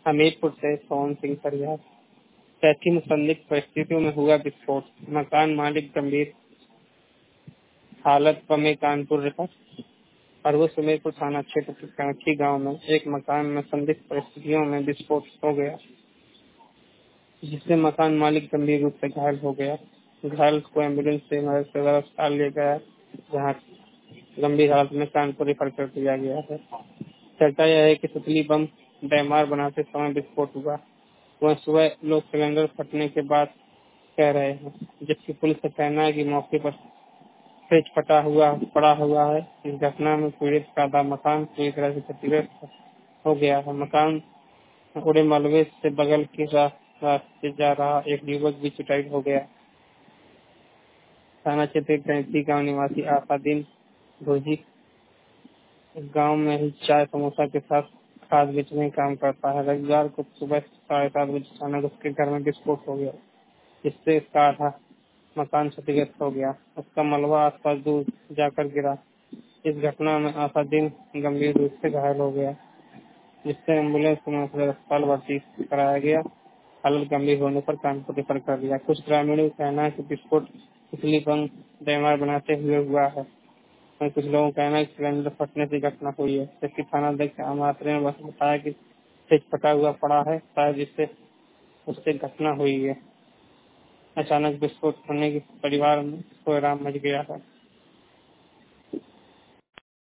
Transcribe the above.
हमीरपुर से सोहन सिंह फरियाद। कैथी में संदिग्ध परिस्थितियों में हुआ विस्फोट, मकान मालिक गंभीर हालत में कानपुर रेफर। पूर्वी सुमेरपुर थाना क्षेत्र के कैथी गांव में एक मकान में संदिग्ध परिस्थितियों में विस्फोट हो गया, जिससे मकान मालिक गंभीर रूप से घायल हो गया। घायल को एम्बुलेंस से मदद से अस्पताल ले गया, जहां गंभीर हालत में कानपुर रेफर कर दिया गया है। चर्चा यह है कि सुतली बम डैमार बनाते समय विस्फोट हुआ। वह सुबह लोग सिलेंडर फटने के बाद कह रहे हैं, जबकि पुलिस का कहना है कि मौके पर फ्रिज पड़ा हुआ है। इस घटना में पीड़ित का आधा मकान पूरी तरह से क्षतिग्रस्त हो गया है। मकान उड़े मलबे से बगल के रास्ते जा रहा एक युवक भी चुटाई हो गया। थाना क्षेत्र कैंती गाँव निवासी आफादीन भोजी गांव में ही चाय समोसा के साथ खाद बेचने का काम करता है। रविवार को सुबह 7:30 बजे अचानक उसके घर में विस्फोट हो गया, जिससे उसका आधा मकान क्षतिग्रस्त हो गया। उसका मलबा आसपास दूर जाकर गिरा। इस घटना में आफादीन गंभीर रूप से घायल हो गया, जिससे एम्बुलेंस को मुख्य अस्पताल भर्ती कराया गया। हालत गंभीर होने पर कानपुर रेफर कर दिया। कुछ ग्रामीणों का कहना है कि विस्फोट बिजली बम डैमार बनाते हुए हुआ है। और कुछ लोगों का कहना है कि सिलेंडर फटने से घटना हुई है, जबकि थाना अध्यक्ष अमात्रे ने बताया कि फ्रिज फटा हुआ पड़ा है, शायद जिससे उससे घटना हुई है। अचानक विस्फोट होने के परिवार में कोहराम मच गया है।